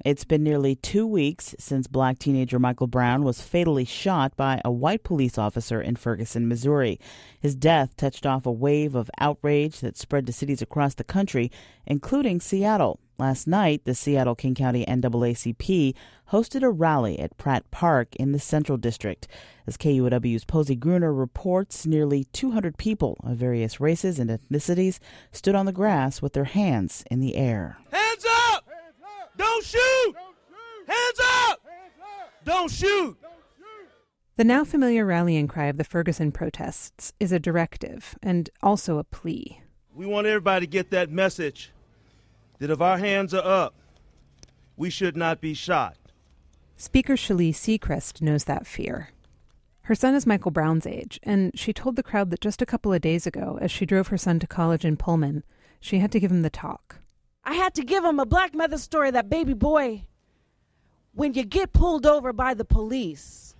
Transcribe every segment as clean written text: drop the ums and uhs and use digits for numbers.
It's been nearly 2 weeks since black teenager Michael Brown was fatally shot by a white police officer in Ferguson, Missouri. His death touched off a wave of outrage that spread to cities across the country, including Seattle. Last night, the Seattle King County NAACP hosted a rally at Pratt Park in the Central District. As KUOW's Posey Gruner reports, nearly 200 people of various races and ethnicities stood on the grass with their hands in the air. Hands up! Don't shoot! Hands up! Don't shoot! The now familiar rallying cry of the Ferguson protests is a directive and also a plea. We want everybody to get that message that if our hands are up, we should not be shot. Speaker Shalice Seacrest knows that fear. Her son is Michael Brown's age, and she told the crowd that just a couple of days ago, as she drove her son to college in Pullman, she had to give him the talk. I had to give him a black mother story, that baby boy. When you get pulled over by the police,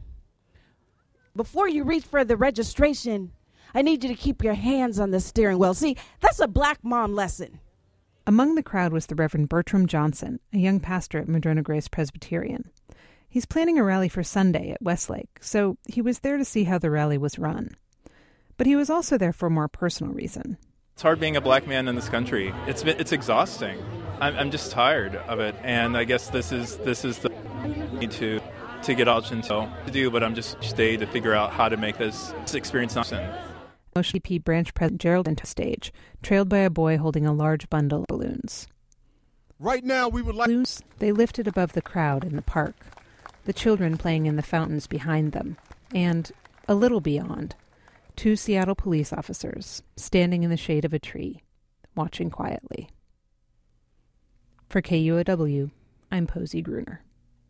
before you reach for the registration, I need you to keep your hands on the steering wheel. See, that's a black mom lesson. Among the crowd was the Reverend Bertram Johnson, a young pastor at Madrona Grace Presbyterian. He's planning a rally for Sunday at Westlake, so he was there to see how the rally was run. But he was also there for a more personal reason. It's hard being a black man in this country. It's exhausting. I'm just tired of it, and I guess this is the need to get option to do. But I'm just stay to figure out how to make this experience awesome. OCP branch president Gerald into stage, trailed by a boy holding a large bundle of balloons. Right now, we would like balloons. They lifted above the crowd in the park, the children playing in the fountains behind them, and a little beyond, 2 Seattle police officers standing in the shade of a tree, watching quietly. For KUOW, I'm Posey Gruner.